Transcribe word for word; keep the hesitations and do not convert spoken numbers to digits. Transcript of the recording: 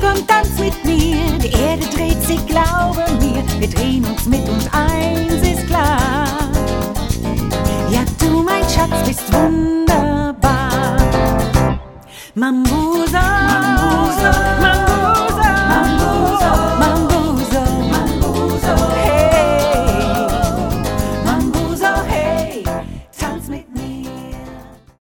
komm, tanz mit mir. Die Erde dreht sich, glaube mir. Wir drehen uns mit und eins ist klar. Ja, du, mein Schatz, bist wunderbar. Mambusa.